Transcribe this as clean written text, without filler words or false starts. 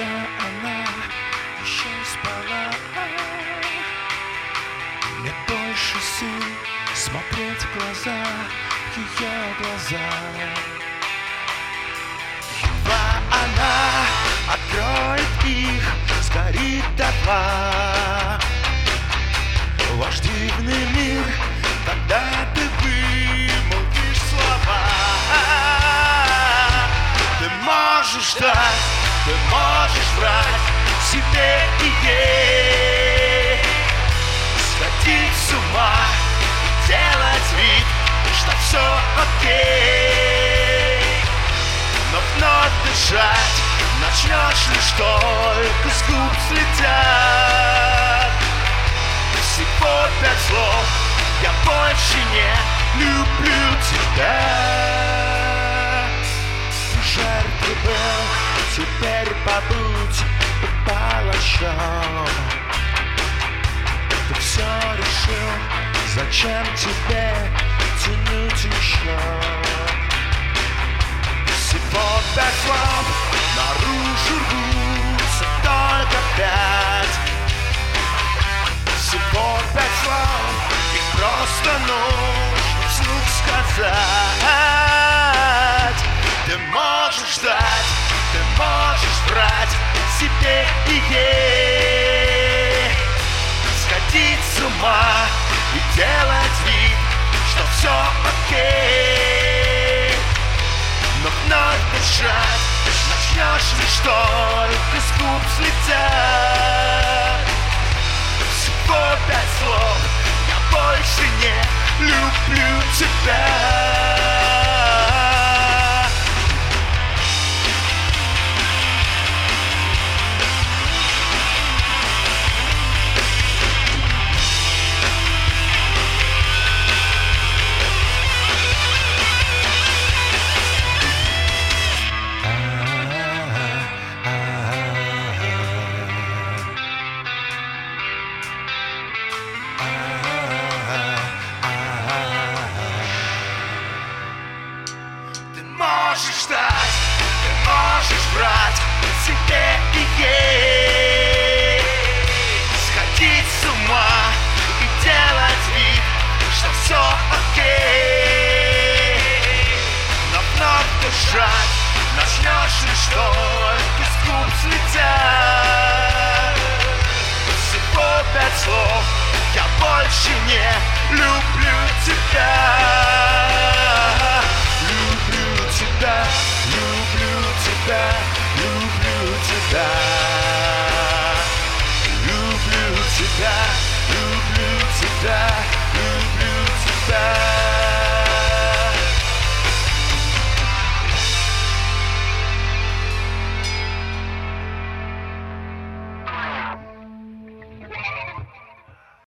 когда она еще спала. Мне больше сил смотреть в глаза, в ее глаза. Едва она откроет их, сгорит дотла. Ваш дивный мир, когда ты вымолвишь слова. Ты можешь ждать, ты можешь врать себе и ей, сходить с ума и делать вид, что все окей. Но вновь дышать начнешь лишь только с губ слетят. Всего 5 слов, я больше не люблю тебя. Жертвой был, теперь побудь палачом. Ты все решил, зачем тебе тянуть еще? Всего 5 слов, наружу рвутся только 5. Всего 5 слов, их просто нужно вслух сказать. Ты можешь ждать, ты можешь врать себе и ей, сходить с ума и делать вид, что все окей. Но вновь дышать начнешь лишь только с губ слетят. Всего 5 слов, я больше не люблю тебя. Ты можешь ждать, ты можешь врать себе и ей, сходить с ума и делать вид, что все окей. Но вновь дышать начнешь лишь только с губ слетят. Всего 5 слов, я больше не люблю тебя.